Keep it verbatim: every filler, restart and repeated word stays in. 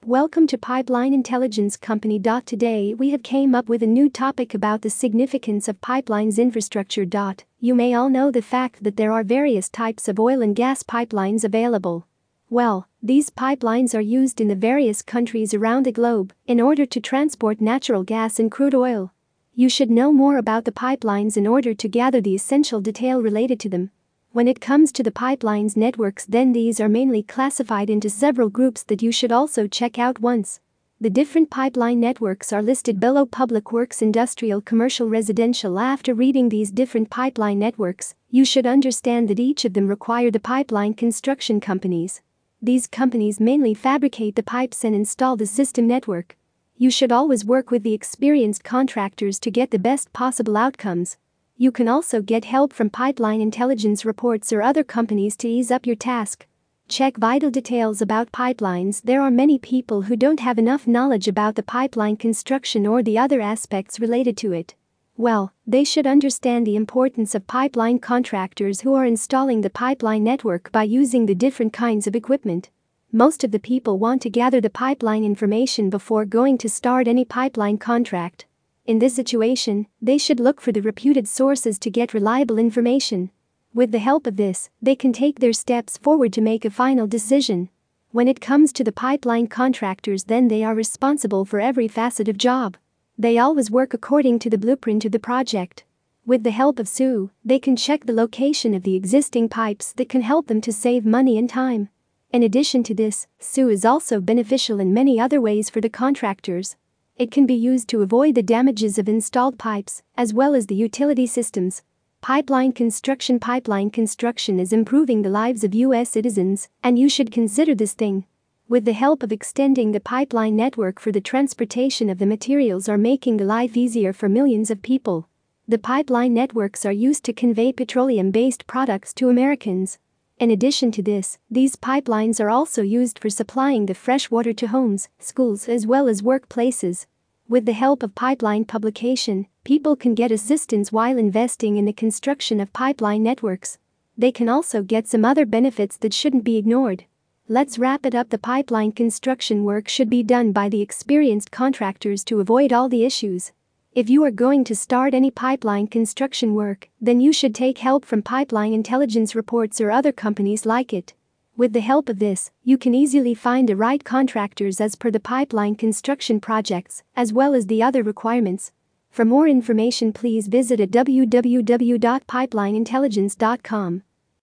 Welcome to Pipeline Intelligence Company. Today we have came up with a new topic about the significance of pipelines infrastructure. You may all know the fact that there are various types of oil and gas pipelines available. Well, these pipelines are used in the various countries around the globe in order to transport natural gas and crude oil. You should know more about the pipelines in order to gather the essential detail related to them. When it comes to the pipelines networks, then these are mainly classified into several groups that you should also check out once. The different pipeline networks are listed below: public works, industrial, commercial, residential. After reading these different pipeline networks, you should understand that each of them require the pipeline construction companies. These companies mainly fabricate the pipes and install the system network. You should always work with the experienced contractors to get the best possible outcomes. You can also get help from pipeline intelligence reports or other companies to ease up your task. Check vital details about pipelines. There are many people who don't have enough knowledge about the pipeline construction or the other aspects related to it. Well, they should understand the importance of pipeline contractors who are installing the pipeline network by using the different kinds of equipment. Most of the people want to gather the pipeline information before going to start any pipeline contract. In this situation, they should look for the reputed sources to get reliable information. With the help of this, they can take their steps forward to make a final decision. When it comes to the pipeline contractors, then they are responsible for every facet of job. They always work according to the blueprint of the project. With the help of S U, they can check the location of the existing pipes that can help them to save money and time. In addition to this, S U is also beneficial in many other ways for the contractors. It can be used to avoid the damages of installed pipes, as well as the utility systems. Pipeline construction Pipeline construction is improving the lives of U S citizens, and you should consider this thing. With the help of extending the pipeline network for the transportation of the materials are making the life easier for millions of people. The pipeline networks are used to convey petroleum-based products to Americans. In addition to this, these pipelines are also used for supplying the fresh water to homes, schools, as well as workplaces. With the help of pipeline publication, people can get assistance while investing in the construction of pipeline networks. They can also get some other benefits that shouldn't be ignored. Let's wrap it up. The pipeline construction work should be done by the experienced contractors to avoid all the issues. If you are going to start any pipeline construction work, then you should take help from pipeline intelligence reports or other companies like it. With the help of this, you can easily find the right contractors as per the pipeline construction projects, as well as the other requirements. For more information, please visit at w w w dot pipeline intelligence dot com.